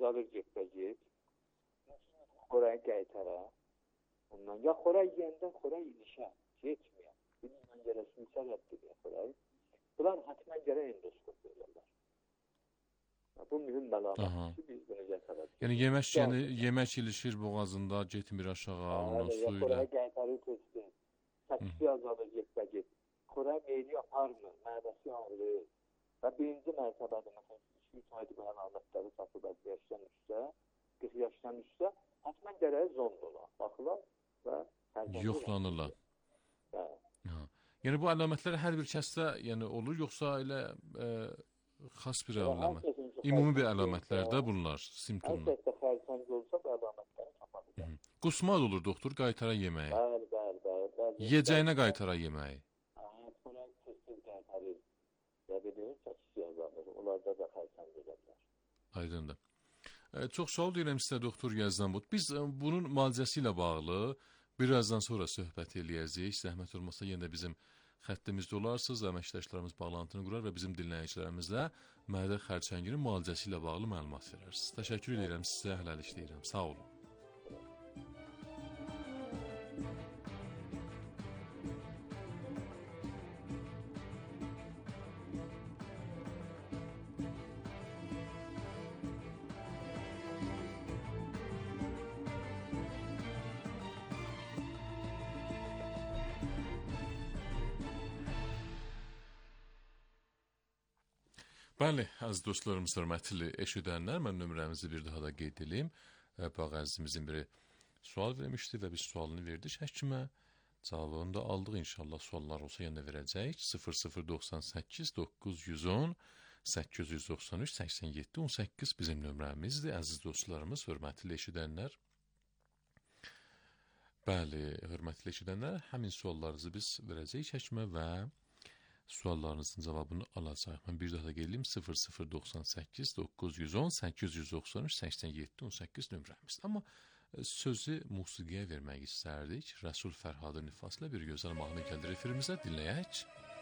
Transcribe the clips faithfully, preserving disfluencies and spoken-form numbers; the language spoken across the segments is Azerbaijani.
azalır getəcək. Xorayı qaytara. Ondan ya xoray yeyəndə xoray ilişə, getməyəm. Bundan gərəsini sərətdir xoray. Bunlar hatmən gərək endoskop verirlər. Bu mühüm əlamətdir, biz bunu gətirək. Yəni yemək, yəni, yemək ilişir boğazında, getmir aşağı, ondan su ilə. Xoray qaytarı tezdir. Səksi azalır getəcək. Xoray meyli aparmır, mədəsi ağrır. Və birinci mərtəbədə, məsələn, iki üç aydır bu əlamətləri satıb əlli yaşdan üstə, qırx yaşdan üstə, hatmən gərək zond olar, baxılar və yoxlanırlar. Hə. Yəni bu əlamətlər hər bir kəsdə yəni olur, yoxsa elə e, xas bir əlamət? Ümumi bir əlamətlərdə bunlar, simptomlar. Hər kəsdə xərçəng olsa bu əlamətləri tapabilir. Qusma olur doktor, qaytara yeməyi. Bəli, bəli, bəli. bəli. Yiyəcəyinə qaytara yeməyi. Aydındır. E, çox sağ ol deyirəm sizə doktor Yazdanbud. Biz e, bunun müalicəsi ilə bağlı birazdan sonra söhbət eləyəcəyik. Zəhmət olmasa yenə də bizim xəttimizdə olarsınız, əməkdaşlarımız bağlantını qurar və bizim dinləyicilərimizlə mədə xərçənginin müalicəsi ilə bağlı məlumat verərsiniz. Təşəkkür edirəm sizə, hələlik deyirəm. Sağ olun. Bəli, əziz dostlarımız, hörmətli eşidənlər, mən nömrəmizi bir daha da qeyd edeyim. Bax, əzizimizin biri sual vermişdi və biz sualını verdik həkimə. Cavabını da aldıq. İnşallah suallar olsa yenə verəcəyik. sıfır sıfır doxsan səkkiz doqquz yüz on səkkiz yüz doxsan üç səksən yeddi on səkkiz bizim nömrəmizdir. Əziz dostlarımız, hörmətli eşidənlər. Bəli, hörmətli eşidənlər, həmin suallarınızı biz verəcəyik həkimə və suallarınızın cavabını alacaq. Mən bir daha da qeyd edeyim, sıfır sıfır doxsan səkkiz doqquz yüz on səkkiz yüz doxsan üç səksən yeddi on səkkiz nömrəmiz. Amma sözü musiqiyə vermək istərdik. Rəsul Fərhadın ifasıyla bir gözəl mahnı gəldir efirimizə, dinləyək.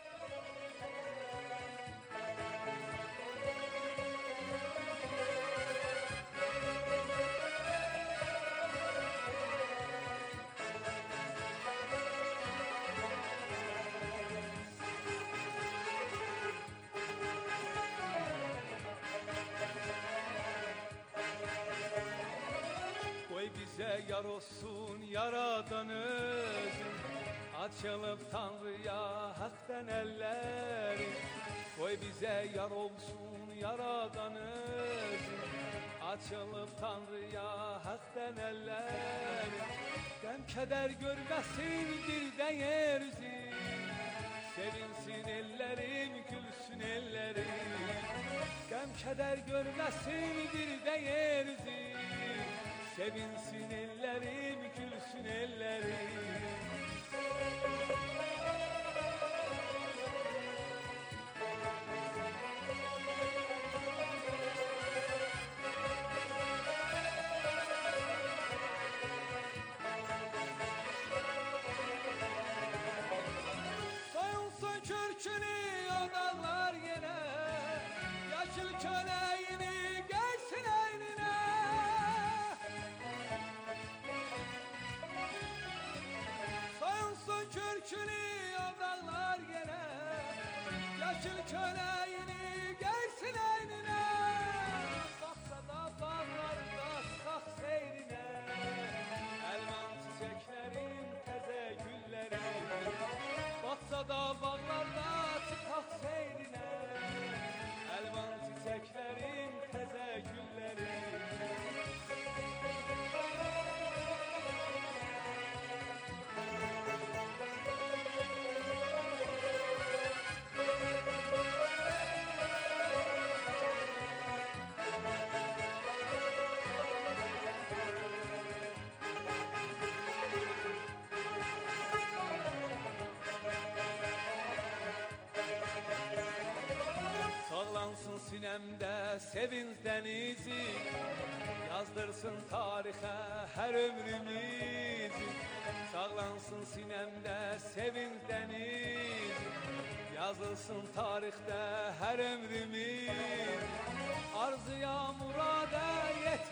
Yar olsun yaradan özün, açılıb Tanrıya haktan ellerin. Koy bize yar olsun yaradan özün, açılıb Tanrıya haktan ellerin. Gəm kədər görməsin dildən yeryüzü, sevinsin ellerim, gülsün ellerim. Gəm kədər görməsin dildən yeryüzü, sevinsin ellerim, gülsün ellerim. Soyulsun kürkünü odanlar yine, yaşıl köleğini gelsin eynine. Kürkünü odanlar gene, yaşıl köleğini gelsin eynine. Baksa da bağlarda sıxaq seyrine, elvan çiçeklerin teze gülleri. Baksa da bağlarda sıxaq seyrine, elvan çiçeklerin teze gülleri. Sağlansın sinemde sevinç denizi, yazdırsın tarihe her ömrümüzü. Sağlansın sinemde sevinç denizi, yazılsın tarihte her ömrümüz. Arzuya murada yet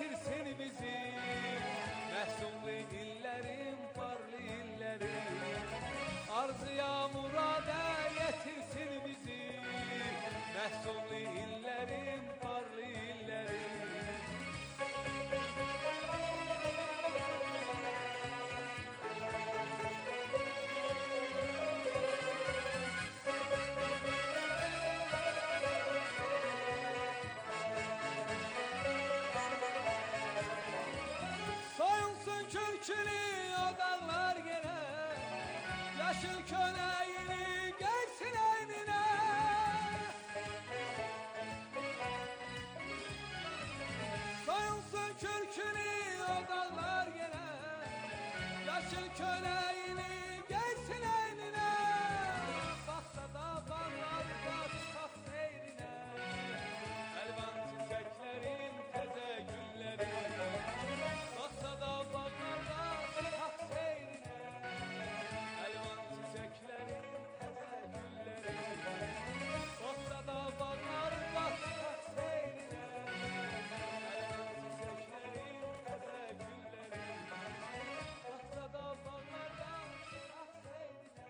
Yeşil köleğini giysin eline, baksa da bağlarda çıkak seyrine. Elvan çiçeklerin teze gülleri, baksa da bağlarda çıkak seyrine. Elvan çiçeklerin teze gülleri, baksa da bağlarda çıkak seyrine. Elvan çiçeklerin teze gülleri, baksa da bağlarda çıkak seyrine.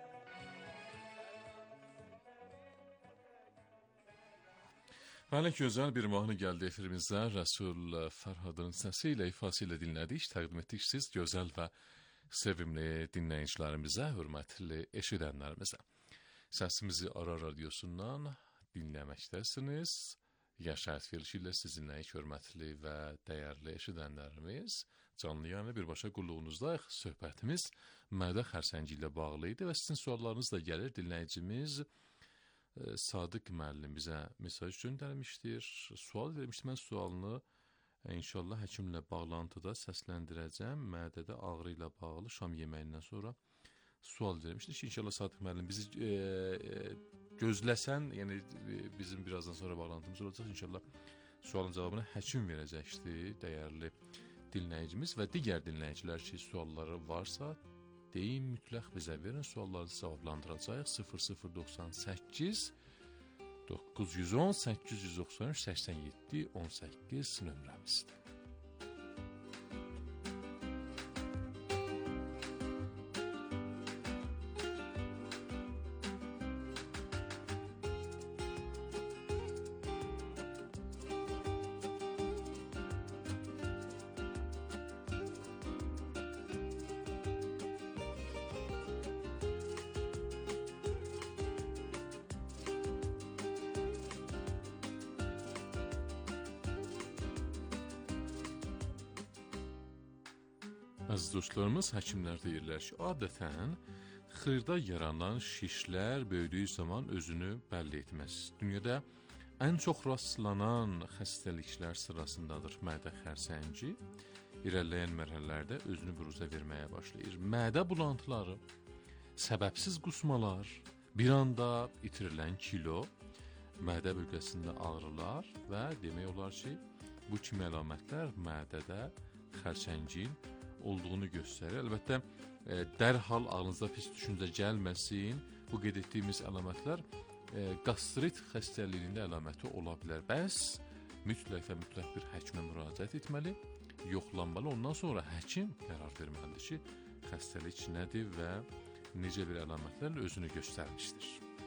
Bəli, gözəl bir mahnı gəldi efirimizə. Rəsul Fərhadın səsi ilə, ifası ilə dinlədik, təqdim etdik siz gözəl və sevimli dinləyicilərimizə, hörmətli eşidənlərimizə. Səsimizi Ara Radiosundan dinləməkdəsiniz. Yaşayət verilişi ilə sizinləyik, hörmətli və dəyərli eşidənlərimiz. Canlı yayına birbaşa qulluğunuzdayıq. Söhbətimiz mədə xərsəngi ilə bağlı idi və sizin suallarınız da gəlir. Dinləyicimiz Sadiq müəllim bizə mesaj göndərmişdir. Sual vermişdir. Mən sualını inşallah həkimlə bağlantıda səsləndirəcəm. Mədədə ağrı ilə bağlı şam yeməyindən sonra sual vermişdir ki, inşallah Sadiq müəllim bizi e, e, gözləsən, yəni bizim birazdan sonra bağlantımız olacaq. İnşallah sualın cavabını həkim verəcəkdir, dəyərli dinləyicimiz və digər dinləyicilər ki, sualları varsa deyin, mütləq bizə verin, suallarınızı cavablandıracağıq. sıfır sıfır doxsan səkkiz doqquz yüz on səkkiz yüz doxsan üç səksən yeddi on səkkiz nömrəmizdir. Əziz dostlarımız, həkimlər deyirlər ki, adətən xırda yaranan şişlər böyüdüyü zaman özünü bəlli etməz. Dünyada ən çox rastlanan xəstəliklər sırasındadır mədə xərsəngi. İrəliləyən mərhələlərdə özünü büruzə verməyə başlayır. Mədə bulantıları, səbəbsiz qusmalar, bir anda itirilən kilo, mədə bölgəsində ağrılar və demək olar ki, bu kimi əlamətlər mədədə xərsəngin olduğunu göstərir. Əlbəttə, e, dərhal ağlınıza pis düşüncə gəlməsin. Bu qeyd etdiyimiz əlamətlər e, qastrit xəstəliyinin əlaməti ola bilər. Bəs mütləq və mütləq bir həkimə müraciət etməli, yoxlanmalı. Ondan sonra həkim qərar verməlidir ki, xəstəlik nədir və necə bir əlamətlərlə özünü göstərmişdir.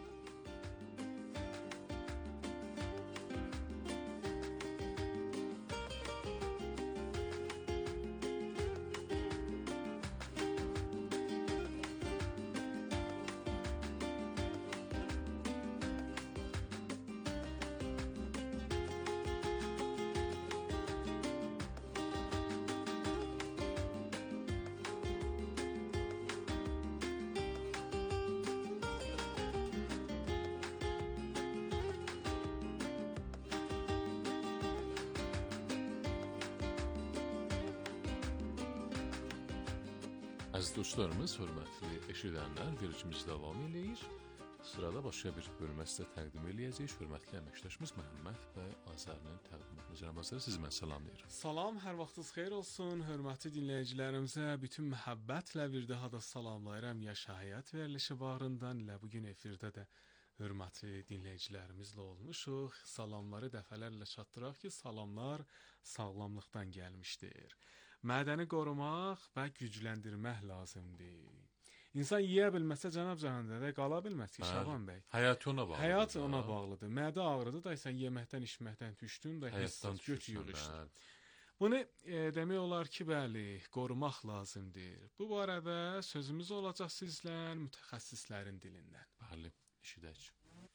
Əziz dostlarımız, hörmətli eşidənlər, vericimiz davam eləyir. Sırada başqa bir bölməsi də təqdim eləyəcəyik. Hörmətli əməkdaşımız Məhəmməd bəy Azərinin təqdimatını. Cənab Azər, sizi mən salamlayıram. Salam, hər vaxtınız xeyir olsun. Hörmətli dinləyicilərimizə bütün məhəbbətlə bir daha da salamlayıram. Yaşa Həyat verilişi bağrından ilə bugün efirdə də hörmətli dinləyicilərimizlə olmuşuq. Salamları dəfələrlə çatdıraq ki, salamlar sağlamlıqdan gəlmişdir. Mədəni qorumaq və gücləndirmək lazımdır. İnsan yeyə bilməsə cənab cəhənnəmdə də qala bilməz ki, Şaban bəy. Həyat ona bağlıdır. Həyat ona bağlıdır. Mədə ağrıdır da sən yeməkdən, içməkdən düşdün də həyatdan göt yığışdır. Bunu e, demək olar ki, bəli, qorumaq lazımdır. Bu barədə sözümüz olacaq sizlə mütəxəssislərin dilindən. Bəli, eşidək.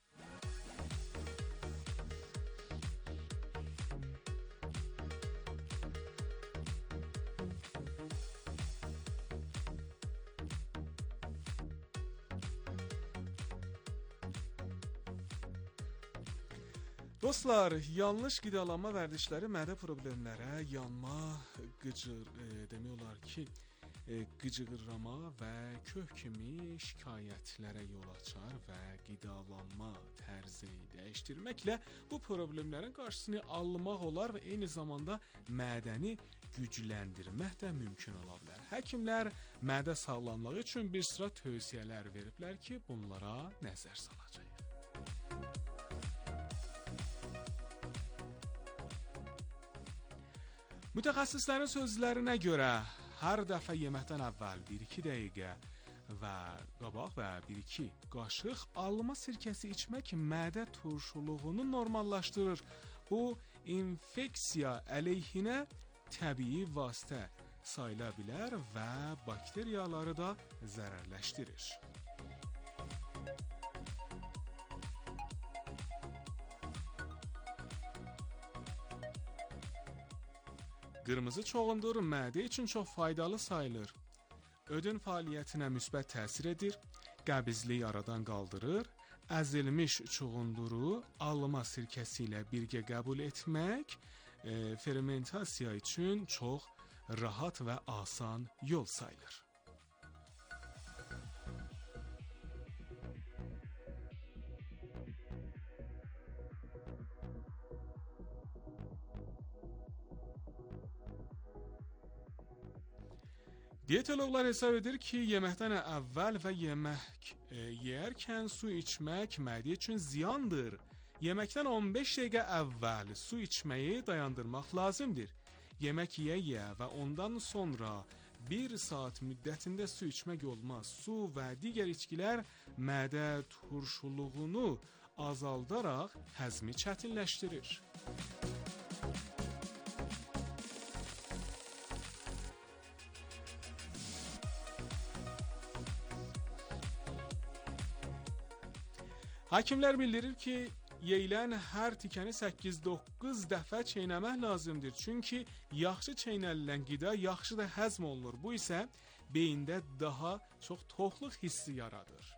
Dostlar, yanlış qidalanma vərdişləri mədə problemlərə, yanma, qıcır, e, demək olar ki, e, qıcıqırrama və köh kimi şikayətlərə yol açar və qidalanma tərzini dəyişdirməklə bu problemlərin qarşısını almaq olar və eyni zamanda mədəni gücləndirmək də mümkün ola bilər. Həkimlər mədə sağlamlığı üçün bir sıra tövsiyələr veriblər ki, bunlara nəzər salacağıq. Mütəxəssislərin sözlərinə görə hər dəfə yeməkdən əvvəl bir iki dəqiqə və qabaq və bir iki qaşıq alma sirkəsi içmək mədə turşuluğunu normallaşdırır. Bu infeksiya əleyhinə təbii vasitə sayıla bilər və bakteriyaları da zərərləşdirir. Qırmızı çoğundur mədə üçün çox faydalı sayılır. Ödün fəaliyyətinə müsbət təsir edir, qəbizliyi aradan qaldırır, əzilmiş çuğunduru alma sirkəsi ilə birgə qəbul etmək e, fermentasiya üçün çox rahat və asan yol sayılır. Diyetologlar hesab edir ki, yeməkdən əvvəl və yemək e, yeyərkən su içmək mədə üçün ziyandır. Yeməkdən on beş dəqiqə əvvəl su içməyi dayandırmaq lazımdır. Yemək yeyə və ondan sonra bir saat müddətində su içmək olmaz. Su və digər içkilər mədə turşuluğunu azaldaraq həzmi çətinləşdirir. Həkimlər bildirir ki, yeyilən hər tikəni səkkiz doqquz dəfə çeynəmək lazımdır. Çünki yaxşı çeynəlilən qida yaxşı da həzm olunur. Bu isə beyində daha çox toxluq hissi yaradır.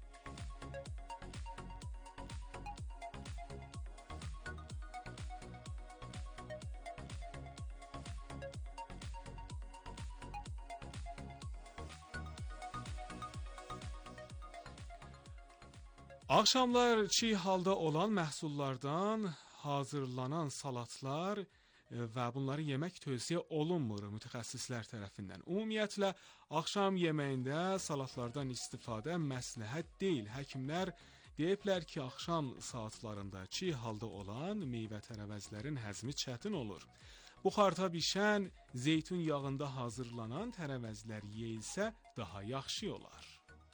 Axşamlar çiğ halda olan məhsullardan hazırlanan salatlar və bunları yemək tövsiyə olunmur mütəxəssislər tərəfindən. Ümumiyyətlə, axşam yeməyində salatlardan istifadə məsləhət deyil. Həkimlər deyiblər ki, axşam saatlarında çiğ halda olan meyvə-tərəvəzlərin həzmi çətin olur. Buxarda bişən, zeytun yağında hazırlanan tərəvəzlər yeyilsə daha yaxşı olar.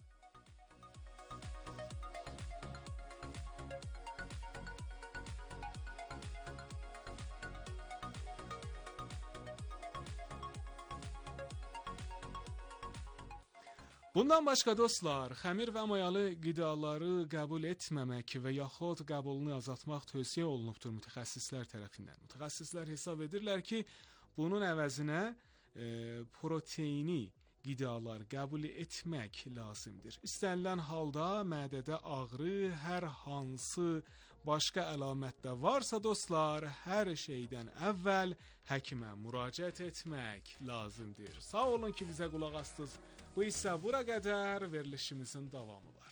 Bundan başqa dostlar, xəmir və mayalı qidaları qəbul etməmək və yaxud qəbulunu azaltmaq tövsiyə olunubdur mütəxəssislər tərəfindən. Mütəxəssislər hesab edirlər ki, bunun əvəzinə e, proteini qidalar qəbul etmək lazımdır. İstənilən halda mədədə ağrı, hər hansı başqa əlamət də varsa dostlar, hər şeydən əvvəl həkimə müraciət etmək lazımdır. Sağ olun ki, bizə qulaq astınız. Bu isə bura qədər verilişimizin davamı var.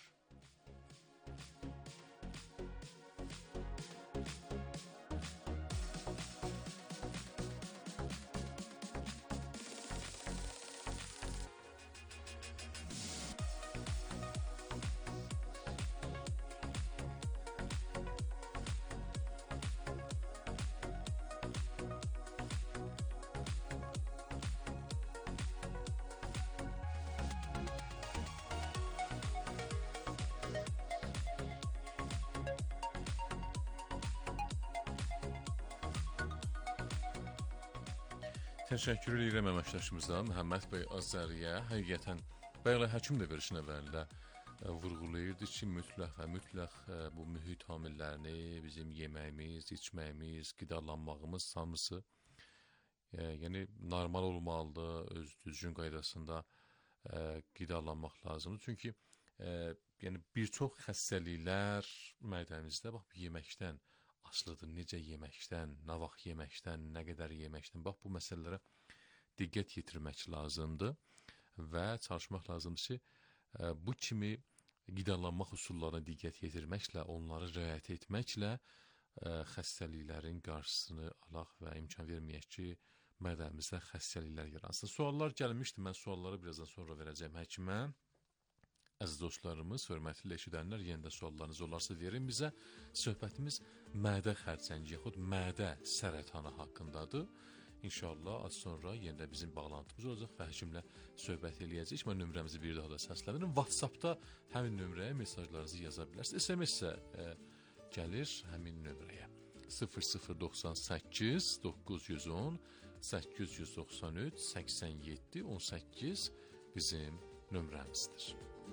Təşəkkür edirəm əməkdaşımıza Məhəmməd bəy Azəriyə. Həqiqətən bəli, həkim də verişin əvvəlində vurğulayırdı ki, mütləq və mütləq bu mühit amillərini bizim yeməyimiz, içməyimiz, qidalanmağımız hamısı yəni normal olmalıdır, öz düzgün qaydasında qidalanmaq lazımdır. Çünki yəni bir çox xəstəliklər mədəmizdə bax yeməkdən asılıdır. Necə yeməkdən, nə vaxt yeməkdən, nə qədər yeməkdən. Bax bu məsələlərə diqqət yetirmək lazımdır və çalışmaq lazımdır ki, ə, bu kimi qidalanmaq üsullarına diqqət yetirməklə, onları riayət etməklə ə, xəstəliklərin qarşısını alaq və imkan verməyək ki, mədəmizdə xəstəliklər yaransın. Suallar gəlmişdi, mən sualları birazdan sonra verəcəyim həkimə. Əziz dostlarımız, hörmətli eşidənlər, yenə də suallarınız olarsa verin bizə. Söhbətimiz mədə xərçəngi yaxud mədə sərətanı haqqındadır. İnşallah az sonra yenə də bizim bağlantımız olacaq və həkimlə söhbət eləyəcəyik. Mən nömrəmizi bir daha da səsləndirim. WhatsAppda həmin nömrəyə mesajlarınızı yaza bilərsiniz. S M S isə e, gəlir həmin nömrəyə. sıfır sıfır doxsan səkkiz doqquz yüz on səkkiz yüz doxsan üç səksən yeddi on səkkiz bizim nömrəmizdir.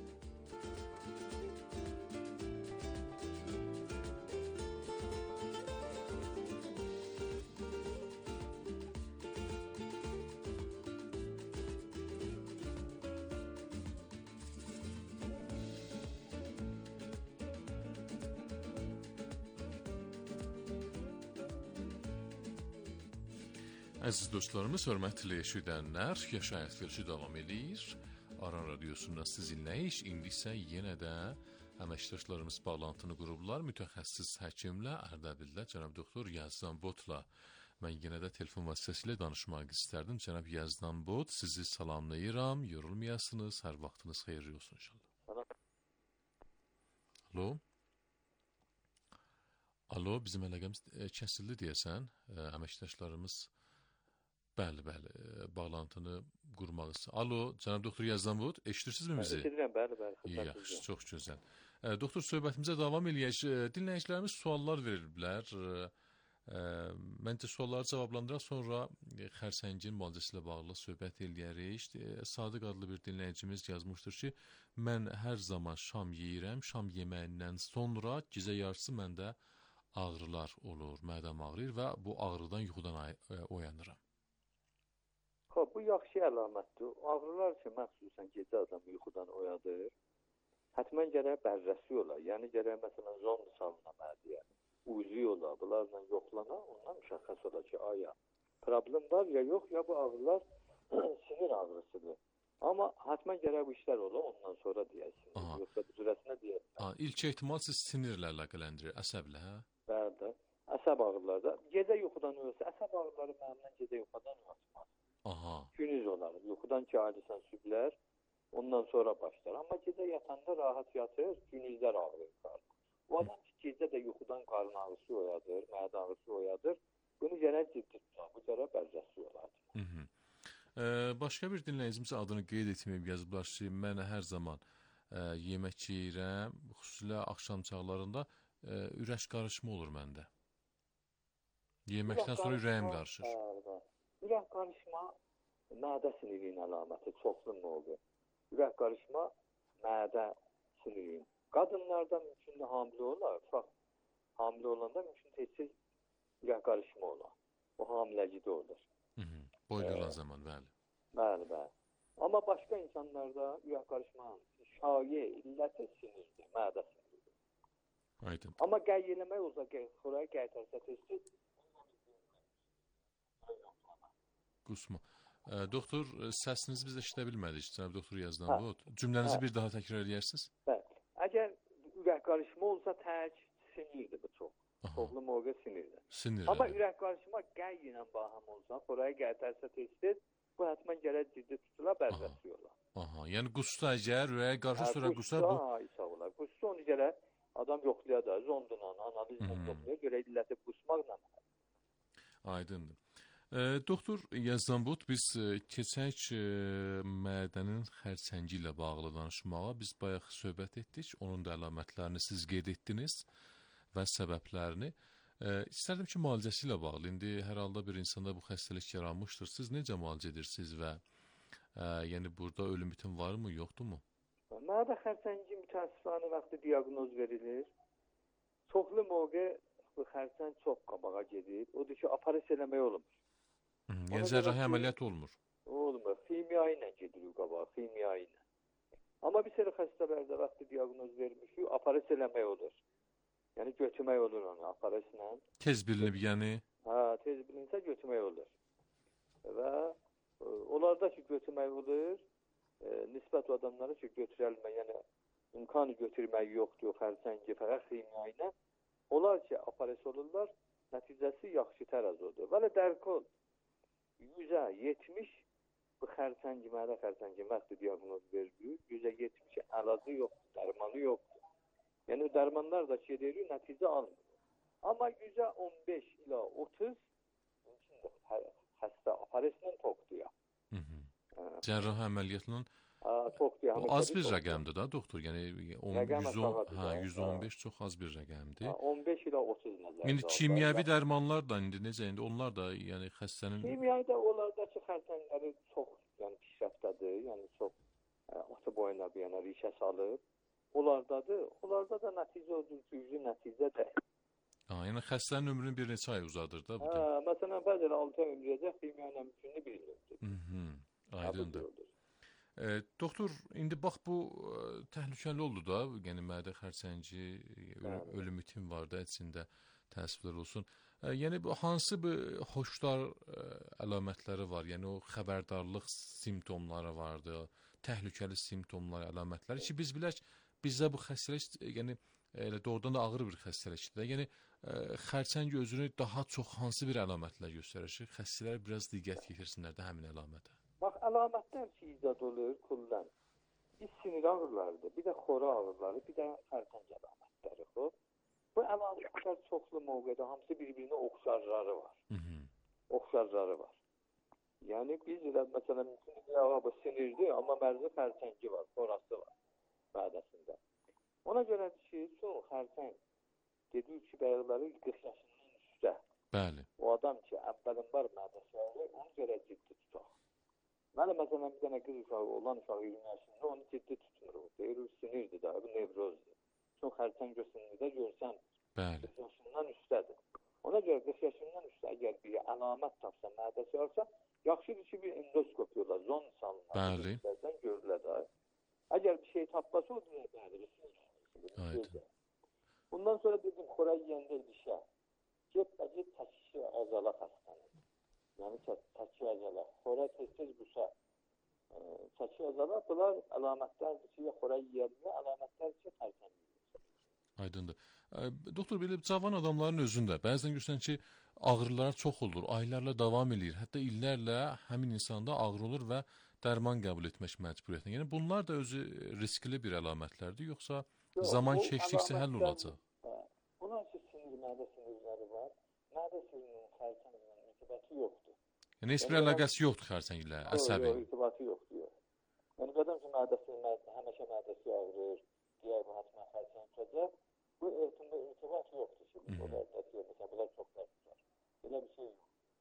Əziz dostlarımız, hörmətli eşidənlər, yaşayət verilişi davam edir. Aran Radiosu'nda sizinləyiş. İndi isə yenə də əməkdaşlarımız bağlantını qurublar. Mütəxəssis həkimlə, Ərdəbildə cənab doktor Yazdan Botla. Mən yenə də telefon vasitəsilə danışmaq istərdim. Cənab Yazdan Bot, sizi salamlayıram. Yorulmayasınız. Hər vaxtınız xeyirli olsun inşallah. Alo. Alo, bizim əlaqəmiz kəsildi deyəsən. Əməkdaşlarımız Bəli, bəli, bağlantını qurmaq istəyir. Alo, cənab doktor Yazdanbud, eşidirsinizmi bizi? Eşidirəm, bəli, bəli. Yaxşı, çox gözəl. Doktor, söhbətimizə davam eləyək. Dinləyicilərimiz suallar veriliblər. Məncə sualları cavablandıraq, sonra xərçəngin müalicəsi ilə bağlı söhbət eləyərik. Sadiq adlı bir dinləyicimiz yazmışdır ki, mən hər zaman şam yeyirəm, şam yeməyindən sonra gecə yarısı məndə ağrılar olur, mədəm ağrıyır və bu ağrıdan yuxudan oyanıram. Ha, bu yaxşı əlamətdir. Ağrılar ki, məxsusən gecə adamı yuxudan oyadır. Hətmən gərək bərrəsi ola. Yəni gərək məsələn zond salına mədiyə, uzi ola, bunlarla yoxlana, ondan müşəxəs ola ki, aya problem var ya yox, ya bu ağrılar sinir ağrısıdır. Amma hətmən gərək bu işlər ola, ondan sonra deyəsiniz. Yoxsa cürəsinə deyəsiniz. İlk ehtimal siz sinirlə əlaqələndirir, əsəblə, hə? Bəli, əsəb ağrıları da. Gecə yuxudan uyursa, əsəb ağrıları məndən gecə yuxudan uyatmaz. Aha. Günüz olar. Yuxudan ki ailsən süblər, ondan sonra başlar. Amma gecə yatanda rahat yatır, günüzlər ağrıyır qarın. O adam ki gecə də yuxudan qarın ağrısı oyadır, mədə ağrısı oyadır. Bunu gərək ciddi tutaq. Bu gərək bərrəsi olardı. Hı -hı. Ee, başqa bir dinləyicimiz adını qeyd etməyib yazıblar ki, mən hər zaman e, yemək yeyirəm, xüsusilə axşam çağlarında e, ürək qarışma olur məndə. Yeməkdən sonra ürəyim qarışır. Hə, ürək qarışma mədə sinirinin əlaməti, çoxlu olur. Ürək qarışma mədə sinirinin. Qadınlarda mümkün hamilə olar, uşaq hamilə olanda mümkün tezsiz ürək qarışma olar. O hamiləcidə olur. Hı -hı. Boylanan ee, zaman, bəli. Bəli, bəli. Amma başqa insanlarda ürək qarışmanın şayə illəti sinirdir, mədə sinirdir. Aydın. Amma qəy eləmək olsa, xoraya qaytarsa tezsiz Qusma. E, doktor, səsinizi biz eşidə bilmədik, cənab doktor Yazdanbud. Cümlənizi hə. bir daha təkrar edərsiniz? Bəli. Əgər ürək qarışma olsa tək sinirdir bu çox. Çoxlu mövqe sinirdir. Sinir. Amma ürək qarışma qəy ilə baham olsa, xoraya qaytarsa tezsiz, bu hətmən gərək ciddi tutula, bərrəsi ola. Aha, yəni qusda əgər ürəyə qarşı sonra qusda bu... Ha, isa olar. Qusda onu gərək adam yoxlaya da, zondla, analizlə yoxlaya, görə illətib qusmaqla. Aydındır. E, doktor Yazdanbud, biz e, keçək e, mədənin xərçəngi ilə bağlı danışmağa. Biz bayaq söhbət etdik, onun da əlamətlərini siz qeyd etdiniz və səbəblərini. E, istərdim ki, müalicəsi ilə bağlı. İndi hər halda bir insanda bu xəstəlik yaranmışdır. Siz necə müalicə edirsiniz və e, yəni burada ölüm bitim varmı, yoxdurmu? Mədə xərçəngi mütəəssifانه vaxtı diaqnoz verilir. Çoxlu mövqe bu xərçəng çox qabağa gedir. Odur ki, operasiya eləmək olmur. Yəni cərrahi əməliyyat olmur. Olmur. Kimya ilə gedir qabağa, kimya ilə. Amma bir sərə xəstələrdə vaxtı diaqnoz vermiş ki, operasiya eləmək olur. Yəni götürmək olur onu operasiya ilə. Tez bilinib yəni? Hə, tez bilinsə götürmək olur. Və E, onlarda ki götürmək olur, e, nisbət o adamlara ki götürəlmə, yəni imkanı götürmək yoxdur, xərçəngi fəraq ximya ilə. Onlar ki apares olurlar, nəticəsi yaxşı tərəzodur. Vələ dərkol yüzə yetmiş bu xərçəngi, mədə xərçəngi məxdi diaqnoz verilir. yüzə yetmiş əlacı yoxdur, dərmanı yoxdur. Yəni dərmanlar da ki deyir, nəticə almır. Amma yüzə on beş ila otuz xəstə apareslə toxdur ya. Hı -hı. Cərrahi əməliyyatla toxdur ya. az bir rəqəmdir da doktor. Yəni yüz on beş çox az bir rəqəmdir. on beş ila otuz nəzərdə. İndi kimyəvi dərmanlar da indi necə indi onlar da yəni xəstənin kimyəvi də onlardakı xərçəngləri çox yəni pişrəftədir. Yəni çox atı boyuna bir yana rişə salıb. Onlardadır. Onlarda da nəticə odur, güclü nəticə də. Ha, yəni xəstənin ömrünü bir neçə ay uzadır da bu da. Hə, məsələn bəzən altı ay ömrəyəcək, kimya ilə mümkünü bir ildir. Mhm. Aydındır. E, doktor, indi bax bu e, təhlükəli oldu da, yəni mədə xərçəngi, ölüm itim var da içində, təəssüflər olsun. E, yəni bu hansı bu xoşdar e, əlamətləri var? Yəni o xəbərdarlıq simptomları vardı, təhlükəli simptomlar, əlamətləri ki biz bilək bizdə bu xəstəlik yəni elə doğrudan da ağır bir xəstəlikdir. Yəni e, xərçəng özünü daha çox hansı bir əlamətlər göstərir? Xəstələr biraz diqqət yetirsinlər də həmin əlamətə. Bax, əlamətlər ki icad olur kullan. Bir sinir ağrılarıdır, bir də xora ağrıları, bir də xərçəng əlamətləri. Xoş. Bu əlamətlər çoxlu mövqedə hamısı bir-birinə oxşarları var. Hı -hı. Oxşarları var. Yəni biz elə məsələn bu sinirdir, amma mərzi xərçəngi var, xorası var mədəsində. Ona görə ki, çox xərçəng dediyi ki, bəyəqləri qırx yaşından üstə. Bəli. O adam ki, əvvəlin var mədəsi olur, onu görə ciddi tutaq. Mənə məsələn bir dənə qız uşağı olan uşağı iyirmi yaşında onu ciddi tutmuruq. Deyir, o sinirdir da, bu nevrozdur. Çox xərçəng sinirdə görsən, Bəli. qırx yaşından üstədir. Ona görə qırx yaşından üstə əgər bir əlamət tapsa, mədəsi varsa, yaxşıdır ki, bir endoskopi olar, zon salınır. Bəli. Görülər də. Əgər bir şey tapması o deyə bəli, Aydın. Bundan sonra dedim, xora yiyəndə ilişə. Getmə, get təkişi azala xəstəni. Yəni təki azala. Xora tez-tez quşa. Təki azala, bunlar əlamətlərdir ki, xora yiyəndə, əlamətlərdir ki, xərçəng yiyəndə. Aydındır. E, doktor, belə cavan adamların özündə bəzən görürsən ki, ağrılar çox olur, aylarla davam edir, hətta illərlə həmin insanda ağrı olur və dərman qəbul etmək məcburiyyətində. Yəni bunlar da özü riskli bir əlamətlərdir, yoxsa Yox, zaman keçdikcə həll olacaq? Bunun ki, sinir, mədə sinirləri var. Mədə sinirinin xərçənglə irtibatı yoxdur. Yəni, heç bir əlaqəsi yoxdur xərçənglə, əsəbi? Yox, irtibatı yoxdur, yox. Yəni, qadın ki, mədəsi, həməşə mədəsi ağrır, digər bu hatmə xərçəng tutacaq, bu ehtimdə irtibat yoxdur ki, bu qədər təsir, məsələn, bunlar çox təsir var. Belə bir şey yox.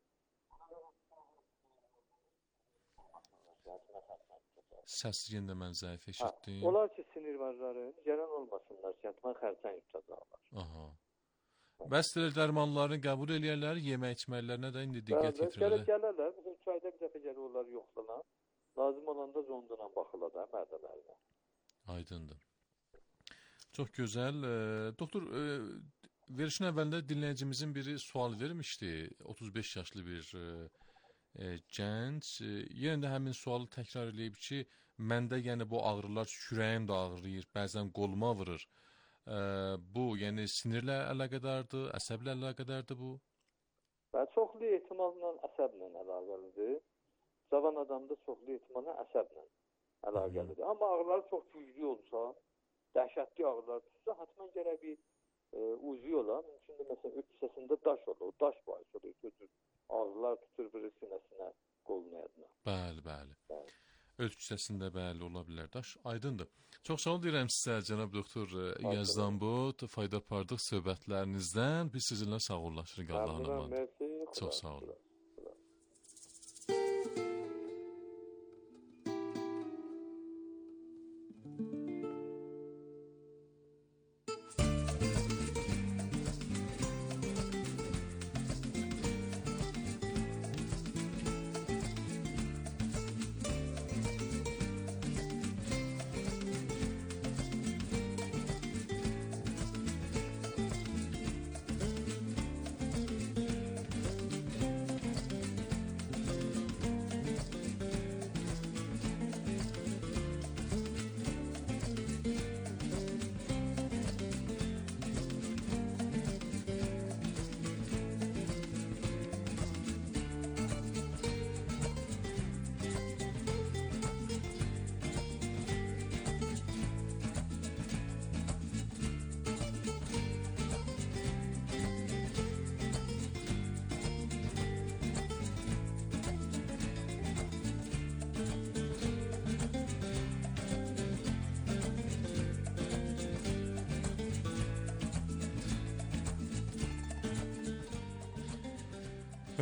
Səs yenə mən zəif eşitdim. Ha, onlar ki, sinir varları, gələn olmasınlar ki, yatma xərçəng tutacaqlar. Aha. Bəs dərmanlarını qəbul eləyərlər, yemək içməklərinə də indi diqqət yetirirlər. Gələrlər, bizim üç ayda bir dəfə gəlir onlar yoxlanan, lazım olanda zonduna baxıla da mədələrinə. Aydındır. Çox gözəl. E, doktor, e, verişin əvvəlində dinləyicimizin biri sual vermişdi. otuz beş yaşlı bir e, E, gənc, e, yenə də həmin sualı təkrar eləyib ki, məndə yəni bu ağrılar, kürəyim də ağrıyır, bəzən qoluma vurur. E, bu, yəni sinirlə əlaqədardır, əsəblə əlaqədardır bu? Və çoxlu ehtimalla əsəblə əlaqəlidir. Cavan adamda çoxlu ehtimalla əsəblə əlaqəlidir. Amma ağrılar çox güclü olsa, dəhşətli ağrılar tutsa, hatman gərək bir e, uzi ola. Mümkündə məsələn, üç hissəsində daş olur, o daş bahis olur, götür. Ağrılar tutur bir sinəsinə, qolun yadına. Bəli, bəli. bəli. Öz küçəsində bəli ola bilər. Daş aydındır. Çox sağ ol deyirəm sizə, cənab doktor Yazdanbut, fayda apardıq söhbətlərinizdən. Biz sizinlə sağollaşırıq Allahın amanı. Çox sağ olun.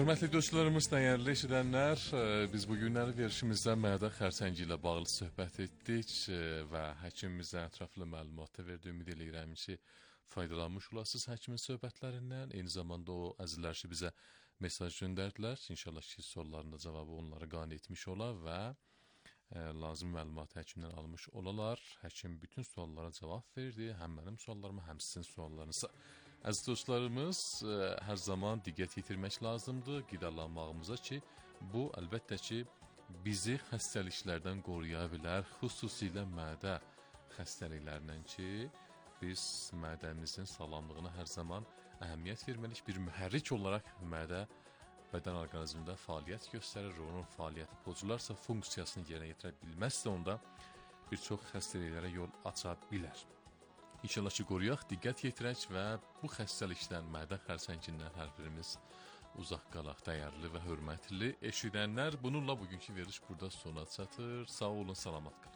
Hörmətli dostlarımız, dəyərli eşidənlər, biz bu günləri verişimizdə mədə xərçəngi ilə bağlı söhbət etdik və həkimimizə ətraflı məlumatı verdi. Ümid edirəm ki, faydalanmış olasınız həkimin söhbətlərindən. Eyni zamanda o əzizlər ki, bizə mesaj göndərdilər. İnşallah ki, sorularında cavabı onları qane etmiş olar və ə, lazım məlumatı həkimdən almış olalar. Həkim bütün suallara cavab verdi. Həm mənim suallarıma, həm sizin suallarınıza. Əziz dostlarımız, ə, hər zaman diqqət yetirmək lazımdır qidalanmağımıza ki, bu əlbəttə ki, bizi xəstəliklərdən qoruya bilər, xüsusilə mədə xəstəliklərindən ki, biz mədəmizin sağlamlığına hər zaman əhəmiyyət verməliyik. Bir mühərrik olaraq mədə bədən orqanizmində fəaliyyət göstərir, onun fəaliyyəti pozularsa, funksiyasını yerinə yetirə bilməzsə, onda bir çox xəstəliklərə yol aça bilər. İnşallah ki, qoruyaq, diqqət yetirək və bu xəstəlikdən, mədə xərçəngindən hər birimiz uzaq qalaq, dəyərli və hörmətli eşidənlər. Bununla bugünkü veriliş burada sona çatır. Sağ olun, salamat qalın.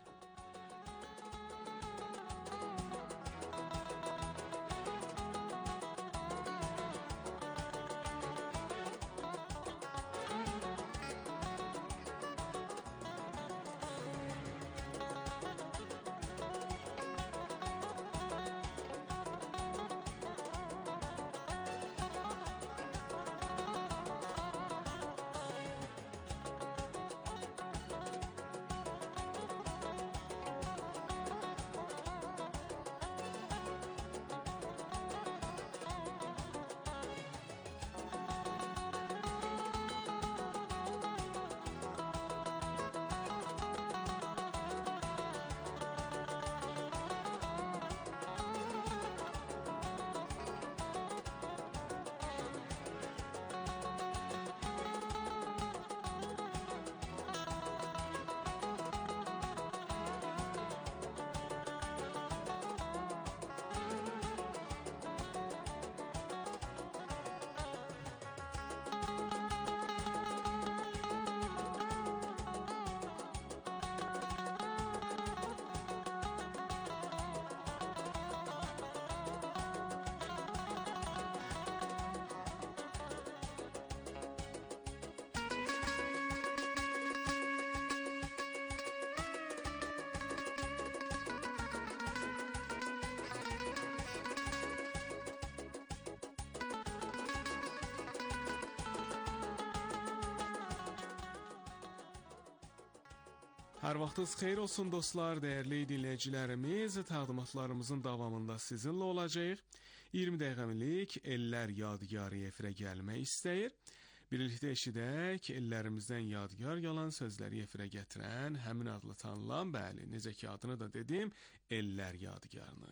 Hər vaxtınız xeyir olsun dostlar, dəyərli dinləyicilərimiz. Təqdimatlarımızın davamında sizinlə olacağıq. iyirmi dəqiqəlik Ellər Yadigarı efirə gəlmək istəyir. Birlikdə eşidək, ellərimizdən yadigar yalan sözləri efirə gətirən həmin adlı tanılan, bəli, necə ki adını da dedim, Ellər Yadigarını.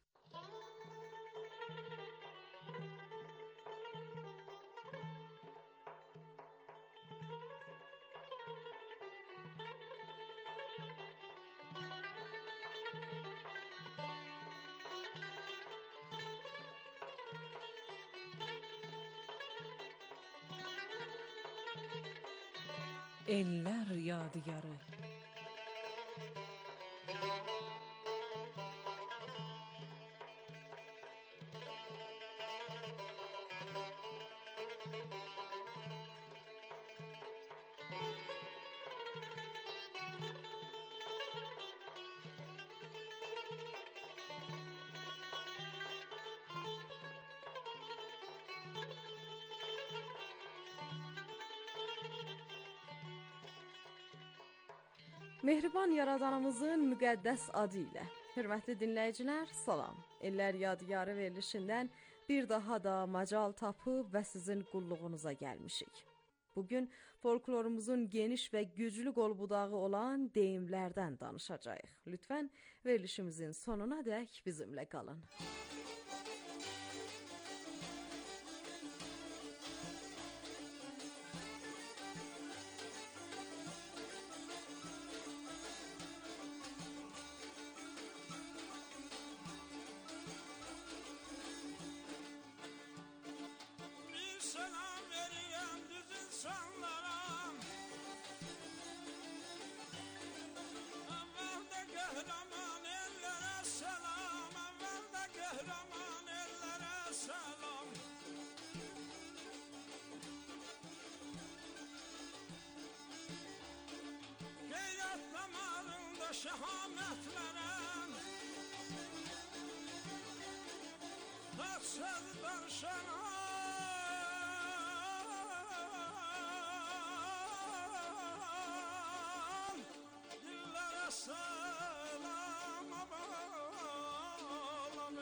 Ellər Yadigarı. Mehriban Yaradanımızın müqəddəs adı ilə. Hörmətli dinləyicilər, salam. Ellər Yadigarı verilişindən bir daha da macal tapıb və sizin qulluğunuza gəlmişik. Bugün folklorumuzun geniş və güclü qolbudağı olan deyimlərdən danışacağıq. Lütfən verilişimizin sonuna dək bizimlə qalın. Kahraman ellere selam, evvelde kahraman. şəhamətlərəm Qaçır danışanam Dillərə səlam abalam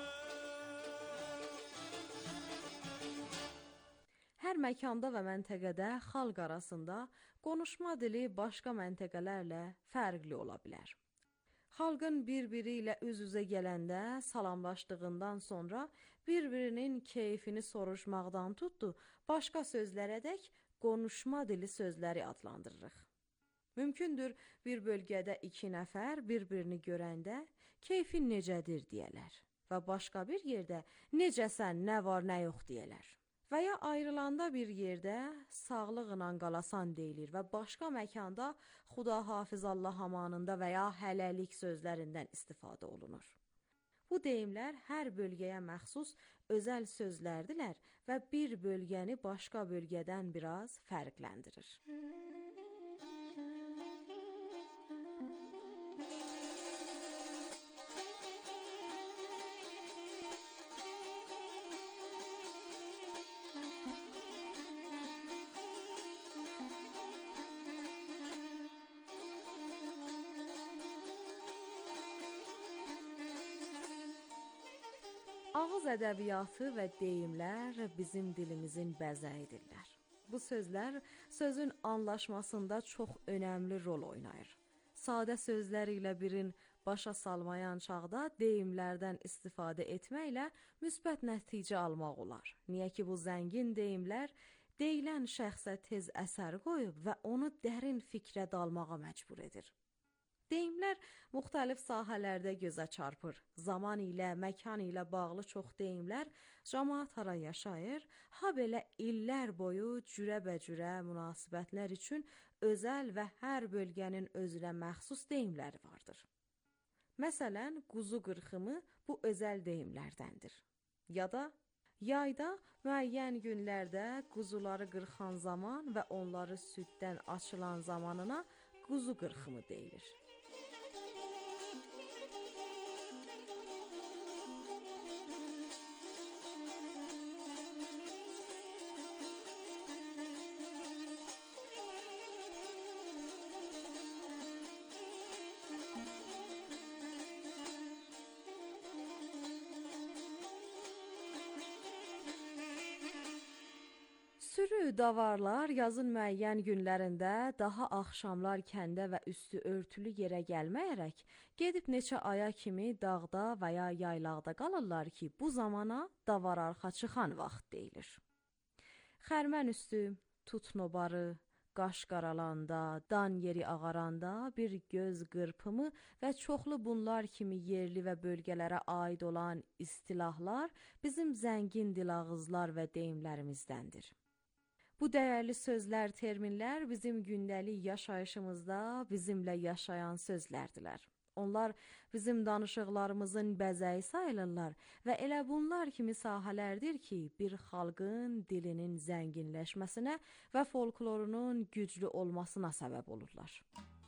Hər məkanda və məntəqədə xalq arasında konuşma dili başqa məntəqələrlə fərqli ola bilər. Xalqın bir-biri ilə üz-üzə gələndə salamlaşdığından sonra bir-birinin keyfini soruşmaqdan tutdu, başqa sözlərədək konuşma dili sözləri adlandırırıq. Mümkündür bir bölgədə iki nəfər bir-birini görəndə keyfin necədir deyələr və başqa bir yerdə necəsən, nə var, nə yox deyələr. Və ya ayrılanda bir yerdə sağlığla qalasan deyilir və başqa məkanda Xuda hafiz Allah amanında və ya hələlik sözlərindən istifadə olunur. Bu deyimlər hər bölgəyə məxsus özəl sözlərdirlər və bir bölgəni başqa bölgədən biraz fərqləndirir. Ağız ədəbiyyatı və deyimlər bizim dilimizin bəzəyidirlər. Bu sözlər sözün anlaşmasında çox önəmli rol oynayır. Sadə sözlər ilə birin başa salmayan çağda deyimlərdən istifadə etməklə müsbət nəticə almaq olar. Niyə ki bu zəngin deyimlər deyilən şəxsə tez əsər qoyub və onu dərin fikrə dalmağa məcbur edir. Deyimlər müxtəlif sahələrdə gözə çarpır. Zaman ilə, məkan ilə bağlı çox deyimlər cəmaət ara yaşayır, ha belə illər boyu cürəbəcürə münasibətlər üçün özəl və hər bölgənin özünə məxsus deyimləri vardır. Məsələn, quzu qırxımı bu özəl deyimlərdəndir. Ya da yayda müəyyən günlərdə quzuları qırxan zaman və onları süddən açılan zamanına quzu qırxımı deyilir. Sürü davarlar yazın müəyyən günlərində daha axşamlar kəndə və üstü örtülü yerə gəlməyərək gedib neçə aya kimi dağda və ya yaylaqda qalırlar ki, bu zamana davar arxa çıxan vaxt deyilir. Xərmən üstü, tut nobarı, qaş qaralanda, dan yeri ağaranda bir göz qırpımı və çoxlu bunlar kimi yerli və bölgələrə aid olan istilahlar bizim zəngin dilağızlar və deyimlərimizdəndir. Bu dəyərli sözlər, terminlər bizim gündəlik yaşayışımızda bizimlə yaşayan sözlərdirlər. Onlar bizim danışıqlarımızın bəzəyi sayılırlar və elə bunlar kimi sahələrdir ki, bir xalqın dilinin zənginləşməsinə və folklorunun güclü olmasına səbəb olurlar.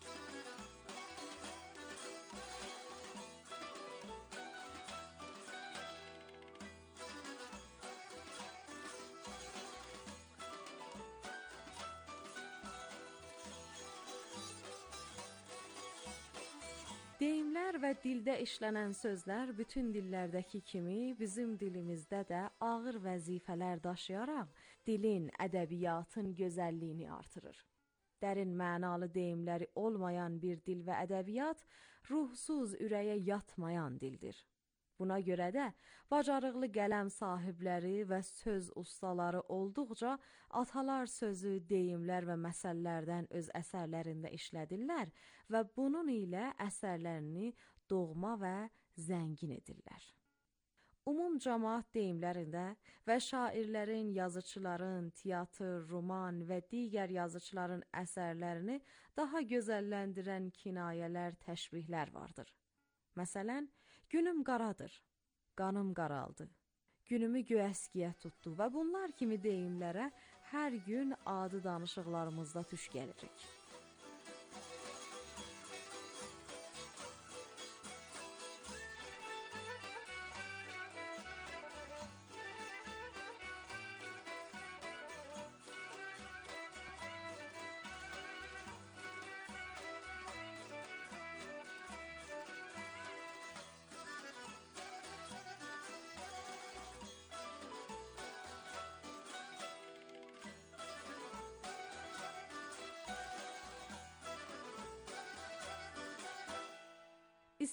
Deyimlər və dildə işlənən sözlər bütün dillərdəki kimi bizim dilimizdə də ağır vəzifələr daşıyaraq dilin, ədəbiyyatın gözəlliyini artırır. Dərin mənalı deyimləri olmayan bir dil və ədəbiyyat ruhsuz, ürəyə yatmayan dildir. Buna görə də bacarıqlı qələm sahibləri və söz ustaları olduqca atalar sözü, deyimlər və məsəllərdən öz əsərlərində işlədirlər və bunun ilə əsərlərini doğma və zəngin edirlər. Umum cəmaət deyimlərində və şairlərin, yazıçıların, teatr, roman və digər yazıçıların əsərlərini daha gözəlləndirən kinayələr, təşbihlər vardır. Məsələn, günüm qaradır, qanım qaraldı, günümü göyəskiyə tutdu və bunlar kimi deyimlərə hər gün adi danışıqlarımızda tuş gəlirik.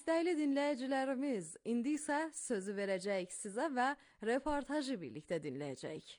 İstəkli dinləyicilərimiz, indi isə sözü verəcəyik sizə və reportajı birlikdə dinləyəcəyik.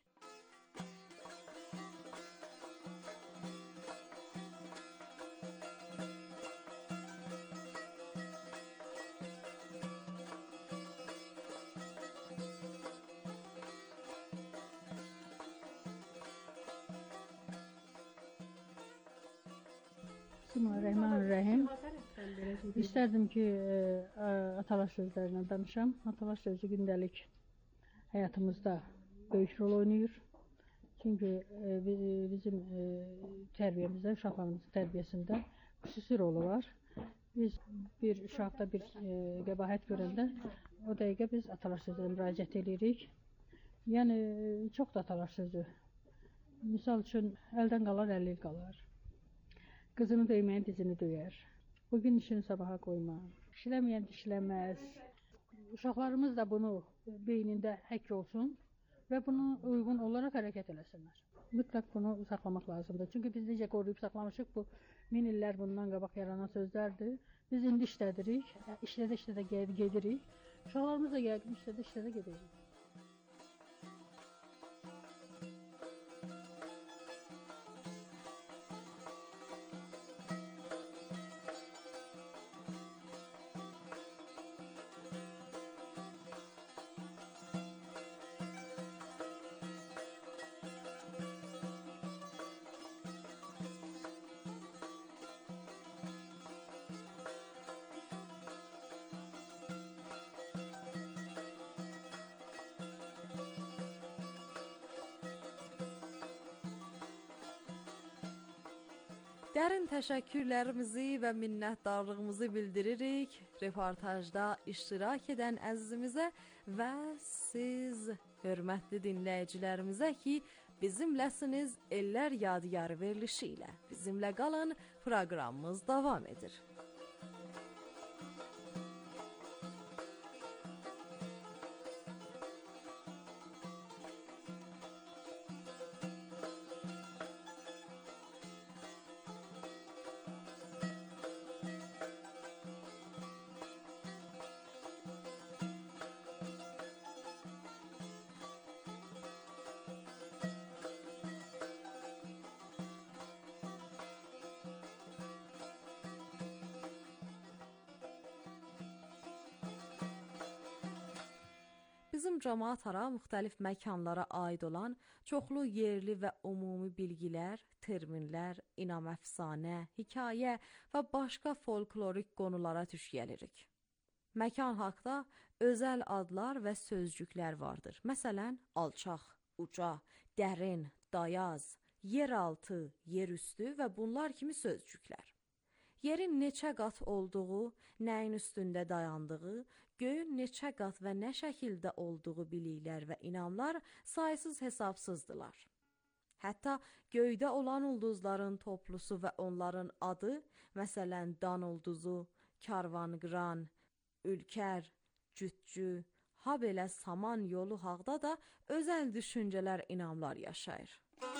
Bismillahirrahmanirrahim. İstərdim ki, e, atalar sözlərindən danışam. Atalar sözü gündəlik həyatımızda böyük rol oynayır. Çünki e, bizim e, tərbiyəmizdə, uşaqlarımızın tərbiyəsində xüsusi rolu var. Biz bir uşaqda bir e, qəbahət görəndə o dəqiqə biz atalar sözünə müraciət edirik. Yəni çox da atalar sözü. Misal üçün əldən qalar, əlil qalar. Qızını döyməyən dizini döyər. Bugün işini sabaha qoyma. İşləməyən dişləməz. Uşaqlarımız da bunu beynində həkk olsun və bunu uyğun olaraq hərəkət eləsinlər. Mütləq bunu saxlamaq lazımdır. Çünki biz necə qoruyub saxlamışıq, bu min illər bundan qabaq yaranan sözlərdir. Biz indi işlədirik, işlədə-işlədə gedirik. Uşaqlarımız da yəqin işlədə-işlədə gedəcək. Dərin təşəkkürlərimizi və minnətdarlığımızı bildiririk reportajda iştirak edən əzizimizə və siz, hörmətli dinləyicilərimizə ki, bizimləsiniz Ellər Yadigarı verilişi ilə. Bizimlə qalın, proqramımız davam edir. Bizim cəmaatara müxtəlif məkanlara aid olan çoxlu yerli və ümumi bilgilər, terminlər, inam əfsanə, hekayə və başqa folklorik qonulara tuş gəlirik. Məkan haqda özəl adlar və sözcüklər vardır. Məsələn, alçaq, uca, dərin, dayaz, yeraltı, yerüstü və bunlar kimi sözcüklər. Yerin neçə qat olduğu, nəyin üstündə dayandığı, göyün neçə qat və nə şəkildə olduğu biliklər və inamlar saysız hesabsızdılar. Hətta göydə olan ulduzların toplusu və onların adı, məsələn, dan ulduzu, karvanqıran, ülkər, cütcü, ha belə saman yolu haqda da özəl düşüncələr, inamlar yaşayır.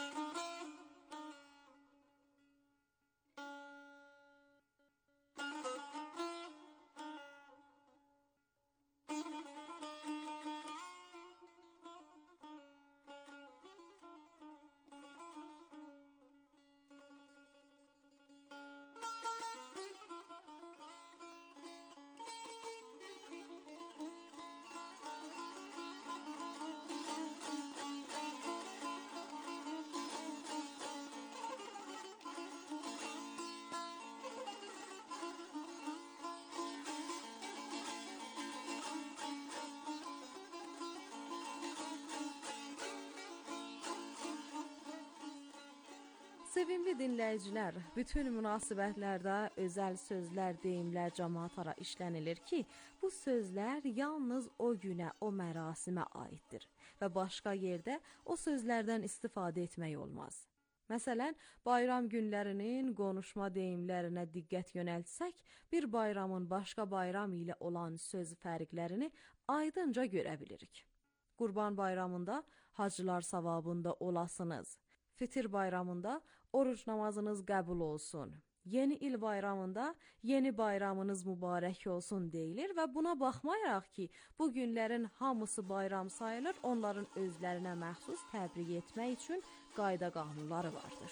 Sevimli dinləyicilər, bütün münasibətlərdə özəl sözlər, deyimlər cəmaatara işlənilir ki, bu sözlər yalnız o günə, o mərasimə aiddir və başqa yerdə o sözlərdən istifadə etmək olmaz. Məsələn, bayram günlərinin qonuşma deyimlərinə diqqət yönəltsək, bir bayramın başqa bayram ilə olan söz fərqlərini aydınca görə bilirik. Qurban bayramında hacılar savabında olasınız. Fitir bayramında oruc namazınız qəbul olsun. Yeni il bayramında yeni bayramınız mübarək olsun deyilir və buna baxmayaraq ki, bu günlərin hamısı bayram sayılır, onların özlərinə məxsus təbrik etmək üçün qayda qanunları vardır.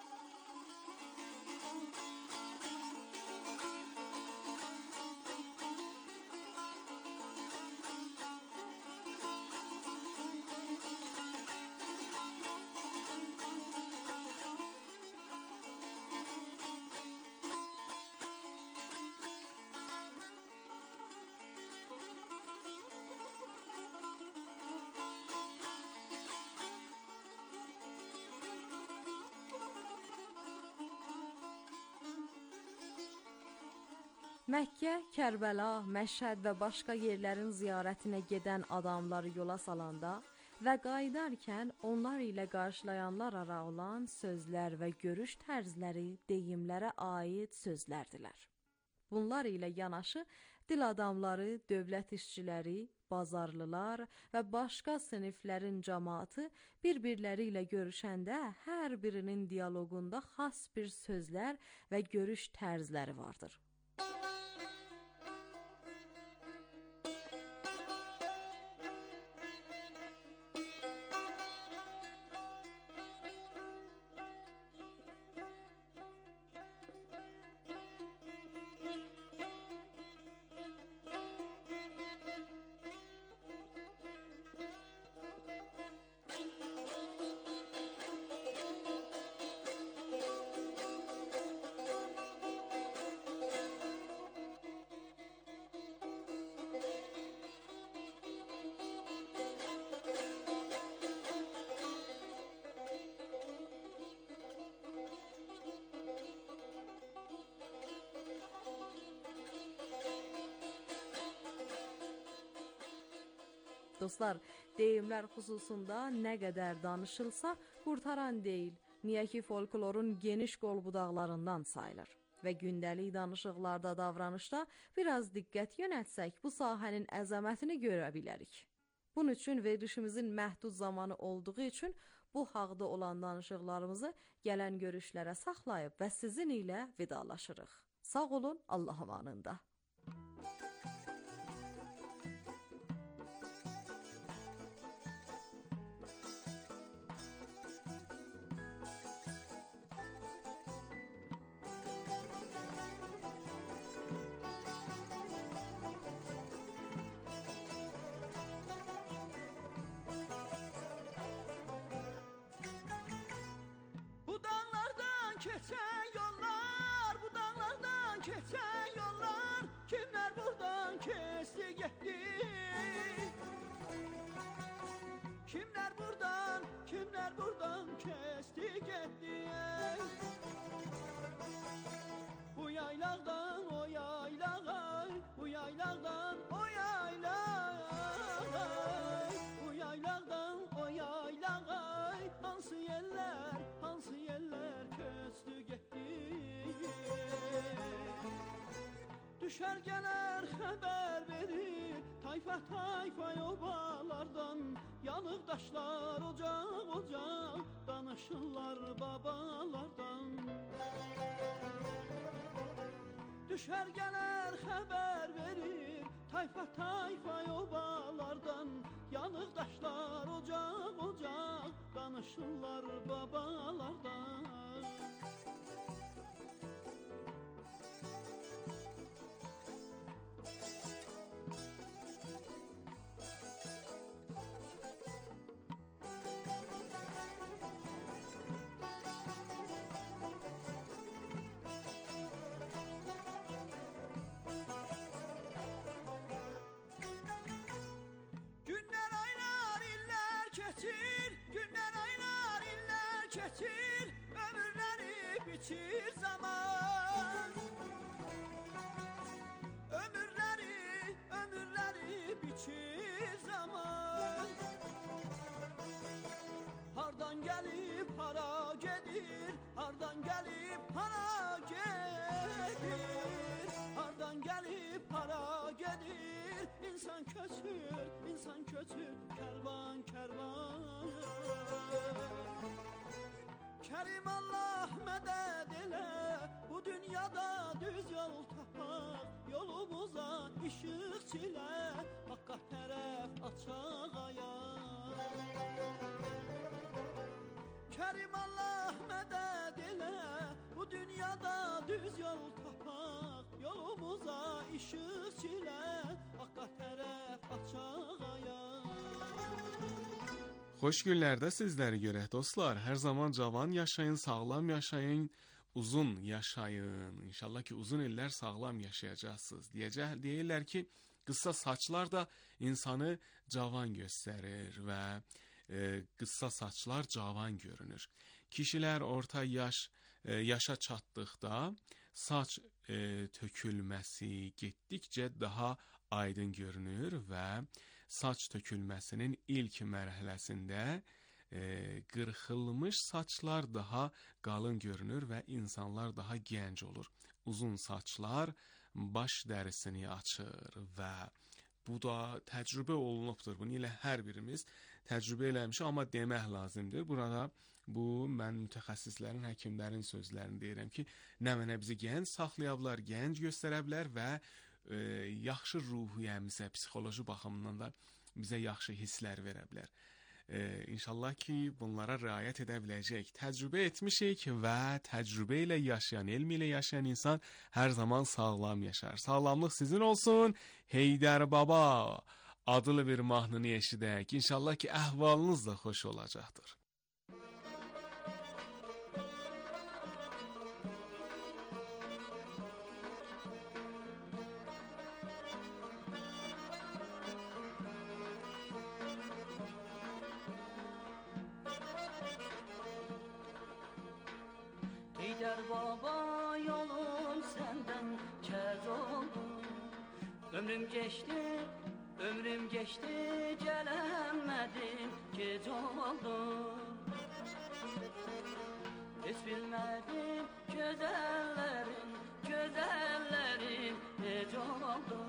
Məkkə, Kərbəla, Məşhəd və başqa yerlərin ziyarətinə gedən adamları yola salanda və qayıdarkən onlar ilə qarşılayanlar ara olan sözlər və görüş tərzləri deyimlərə aid sözlərdilər. Bunlar ilə yanaşı dil adamları, dövlət işçiləri, bazarlılar və başqa siniflərin cəmaatı bir-birləri ilə görüşəndə hər birinin dialoqunda xas bir sözlər və görüş tərzləri vardır. Dostlar, deyimlər xüsusunda nə qədər danışılsa qurtaran deyil. Niyə ki, folklorun geniş qol-budaqlarından sayılır. Və gündəlik danışıqlarda, davranışda biraz diqqət yönəltsək, bu sahənin əzəmətini görə bilərik. Bunun üçün verilişimizin məhdud zamanı olduğu üçün bu haqda olan danışıqlarımızı gələn görüşlərə saxlayıb və sizin ilə vidalaşırıq. Sağ olun, Allah amanında. Keçen yollar, bu dağlardan keçen yollar, kimler buradan kesti gitti? Kimler buradan, kimler buradan kesti gitti? Bu yaylaqdan o yaylağa, bu yaylaqdan o yaylağa, bu yaylaqdan o yaylağa, hansı yerler, hansı yerler köstü gitti? Düşərgələr xəbər verir, tayfa tayfa yobalardan, yanıq daşlar ocaq ocaq, danışırlar babalardan. Düşərgələr xəbər verir, tayfa tayfa yobalardan, yanıq daşlar ocaq ocaq, danışırlar babalardan. Geçir, günler aylar iller geçir, ömürleri biçir zaman. Ömürleri, ömürleri biçir zaman. Hardan gelip hara gedir, hardan gelip hara gedir, hardan gelip hara gedir. İnsan köçür, insan köçür, kervan kervan. Kerim Allah meded ele, bu dünya yol tapaq, yolumuza işıq çilə, haqqa tərəf açaq ayaq. Kərim Allah mədəd elə, bu dünyada düz yol tapaq, yolumuza işıq çilə, haqqa tərəf açaq ayaq. Xoş günlərdə sizləri görək dostlar. Hər zaman cavan yaşayın, sağlam yaşayın, uzun yaşayın. İnşallah ki uzun illər sağlam yaşayacaqsınız. Deyəcək, deyirlər ki qısa saçlar da insanı cavan göstərir və e, qısa saçlar cavan görünür. Kişilər orta yaş e, yaşa çatdıqda saç e, tökülməsi getdikcə daha aydın görünür və saç tökülməsinin ilk mərhələsində e, qırxılmış saçlar daha qalın görünür və insanlar daha gənc olur. Uzun saçlar baş dərisini açır və bu da təcrübə olunubdur. Bunu ilə hər birimiz təcrübə eləmişik, amma demək lazımdır. Burada bu mən mütəxəssislərin, həkimlərin sözlərini deyirəm ki, nə mənə bizi gənc saxlaya bilər, gənc göstərə bilər və e, yaxşı ruhiyyəmizə, psixoloji baxımından da bizə yaxşı hisslər verə bilər. E, İnşallah ki bunlara riayət edə biləcək. Təcrübə etmişik və təcrübə ilə yaşayan, elm ilə yaşayan insan hər zaman sağlam yaşar. Sağlamlıq sizin olsun. Heydər Baba adlı bir mahnını eşidək. İnşallah ki əhvalınız da xoş olacaqdır. Heydər baba yolum səndən kəz oldu. Ömrüm geçti, ömrüm geçti, gələmədim, gec oldu. Heç bilmədim gözəllərin, gözəllərin gec oldu.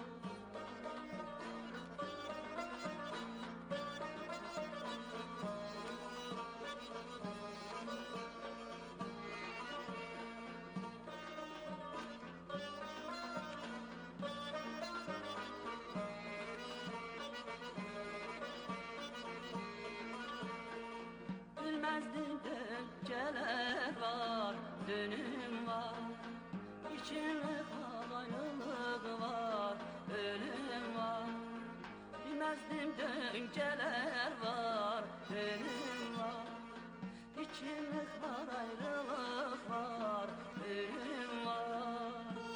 Geceler var, dönüm var, içimde ayrılık var, ölüm var. Bilmezdim dönceler var, dönüm var, içimde ayrılık var, ölüm var.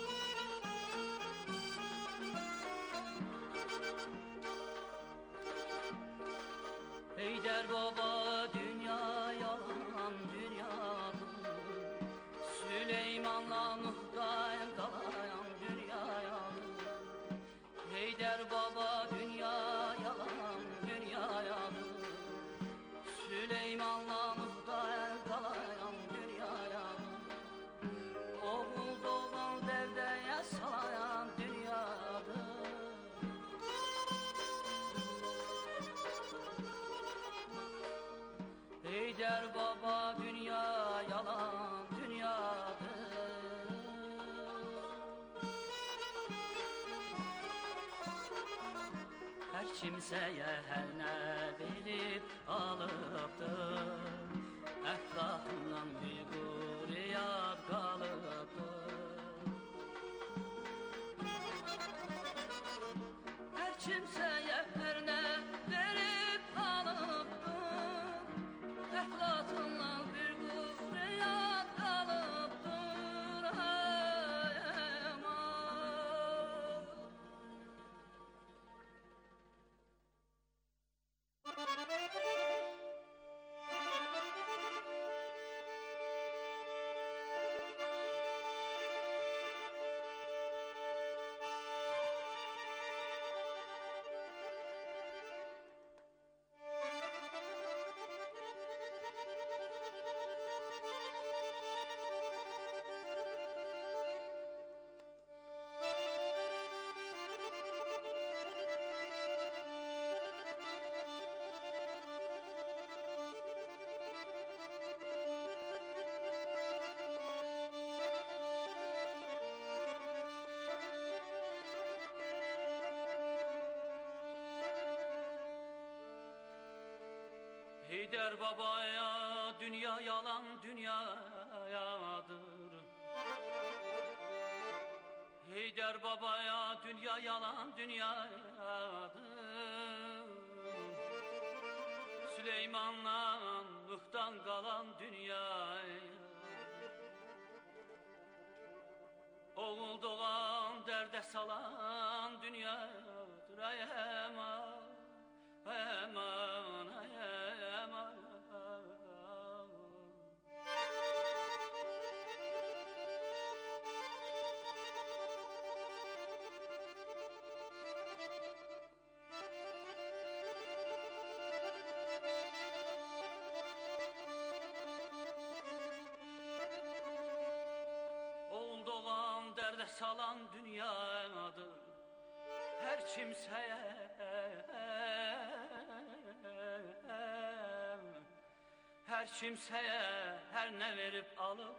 Heydər baba dünya yalan dünyadır, Süleymanla muhtayım kalayan dünyayadır. Heydər baba dünya yalan dünyayadır, Süleymanla muhtayım kalayan dünyayadır. Oğul doğal devdeye salayan dünyadır. Heydər baba dünya yalan dünyadır. Hər kimsəyə hər nə verib alıbdır, əflahından bir quriyat qalıbdır. Hər kimsəyə hər nə verib alıbdır, əflatından bir quriyat qalıbdır. Heydər babaya dünya yalan dünyayadır. Heydər babaya dünya yalan dünyayadır. Süleyman'la Nuh'tan kalan dünyaya. Oğul doğan derde salan dünyadır. Ay eman, ay eman, ay eman. Oğul doğan derde salan dünyadır. Her kimseye, her kimseye her ne verip alıp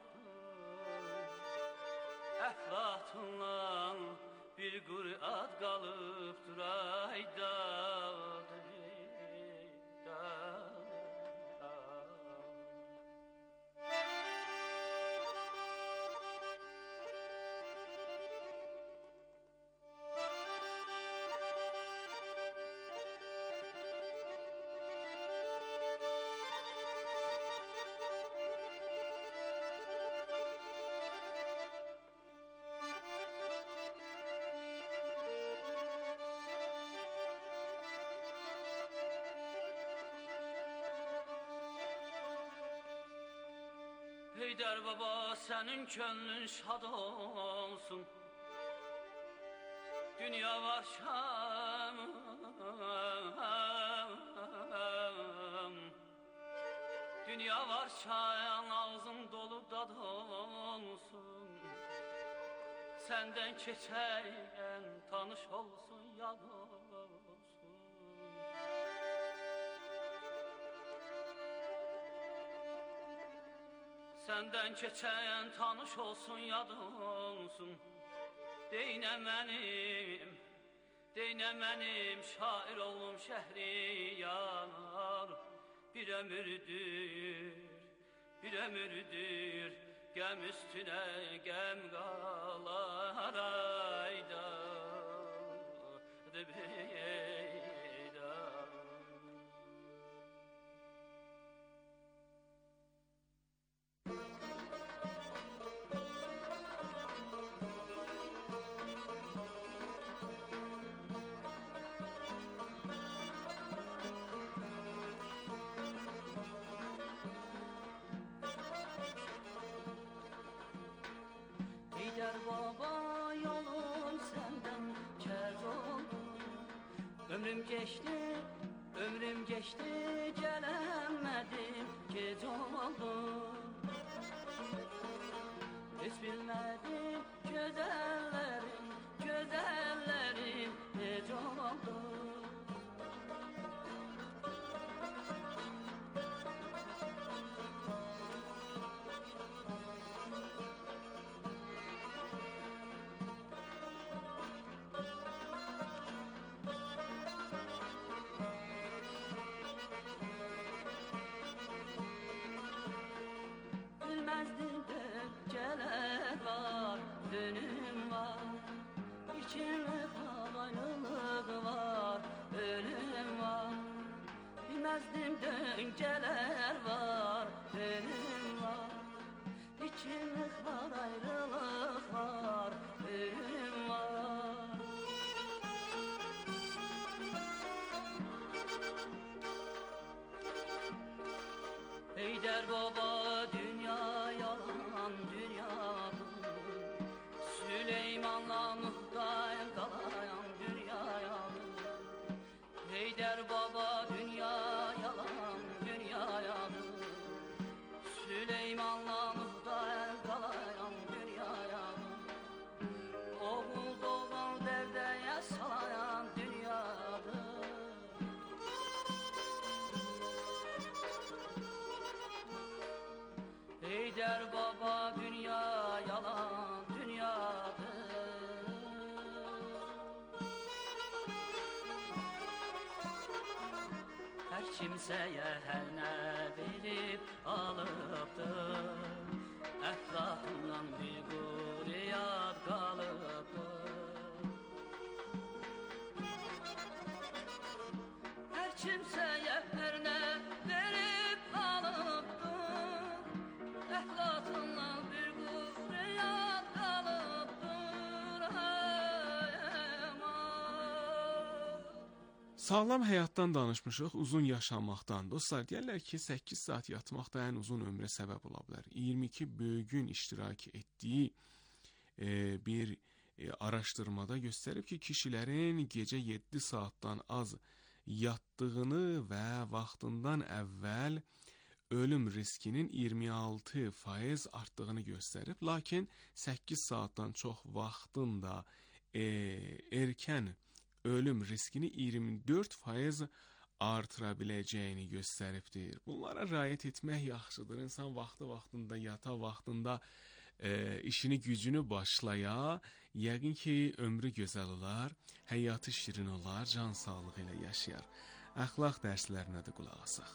Eflatunla bir Kur'an kalıptır. Aydadır, aydadır. Heydər baba senin könlün şad olsun. Dünya var şam, dünya var şayan ağzın dolu dad olsun. Senden keçen tanış olsun, yad olsun. Senden keçen tanış olsun, yad olsun. Deyinə mənim, deyinə mənim şair oğlum Şəhriyar. Bir ömürdür, bir ömürdür, gəm üstüne gəm qalar ayda. Heydər baba yolum senden kez oldu. Ömrüm geçti, ömrüm geçti, gelemedim, gec oldu. Hiç bilmedim güzellerim, güzellerim, gec oldu. Bilmezdim de gelir var, dönüm var. İçimde ayrılık var, ölüm var. Bilmezdim de gelir var, dönüm var. İçimde var, ayrılık var, ölüm var. Heydər baba dünya yalan dünyadır. Süleyman'la Nuh'dan kalayan dünyayadır. Heydər baba dünya yalan dünyayadır. Süleyman'la Nuh'dan kalayan dünyayadır. Oğul doğan derdeye salayan dünyadır. Heydər baba dünya yalan dünyadır. kimsəyə hər nə verib alıbdır. Ətrafından bir quru yad qalıbdır. Hər kimsəyə hər nə verib alıbdır. Ətrafından bir quru yad qalıbdır. Ay əman. Sağlam həyatdan danışmışıq, uzun yaşamaqdan. Dostlar, deyirlər ki, səkkiz saat yatmaq da ən uzun ömrə səbəb ola bilər. iyirmi iki böyüğün iştirak etdiyi e, bir e, araşdırmada göstərib ki, kişilərin gecə yeddi saatdan az yatdığını və vaxtından əvvəl ölüm riskinin iyirmi altı faiz artdığını göstərib. Lakin səkkiz saatdan çox vaxtın da e, erkən ölüm riskini iyirmi dörd faiz artıra biləcəyini göstəribdir. Bunlara riayət etmək yaxşıdır. İnsan vaxtı-vaxtında yata, vaxtında e, işini, gücünü başlaya, yəqin ki, ömrü gözəl olar, həyatı şirin olar, can sağlığı ilə yaşayar. Əxlaq dərslərinə də qulaq asaq.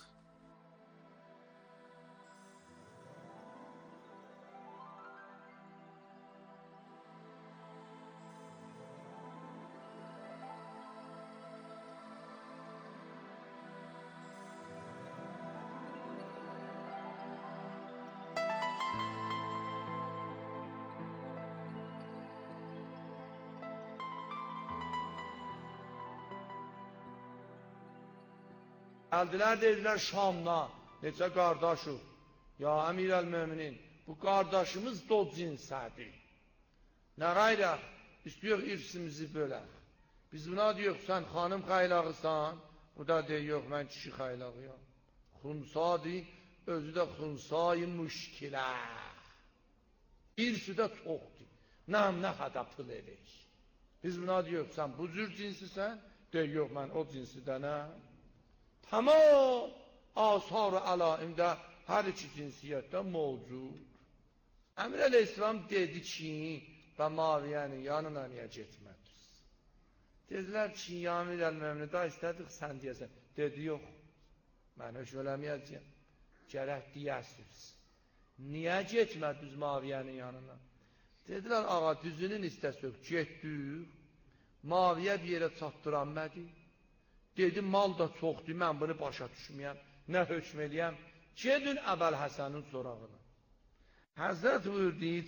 Gəldilər, dedilər Şamda, necə qardaşıq, ya əmir əl-müminin, bu qardaşımız da o cinsədir. Nə qayraq, istiyor irsimizi bölək. Biz buna diyor, sən xanım xaylağısan, bu da deyir, yox, mən kişi xaylağıyam. Xunsadır, özü də xunsayı müşkilə. İrsi də çoxdur, nəm nə xədə pıl edir. Biz buna diyor, sən bu cür cinsisən, deyir, yox, mən o cinsidənəm. Tamam asar-ı əlaimdə hər iki cinsiyyətdə mövcud. Əmir əleyhisselam dedi ki, və Maviyənin yanına niyə getmədiniz? Dedilər ki, ya əmir əl-mümini da istədik, sən deyəsən. Dedi, yox, mən hökm eləməyəcəyəm, gərək deyəsiniz. Niyə getmədiniz Maviyənin yanına? Dedilər, ağa, düzünün istəsək, getdik, Maviyə bir yerə çatdıranmədi. Dedim, mal da çoxdur, mən bunu başa düşməyəm, nə hökm eləyəm? Gedin Əbəl Həsənin sorağına. Həzrət buyurdu,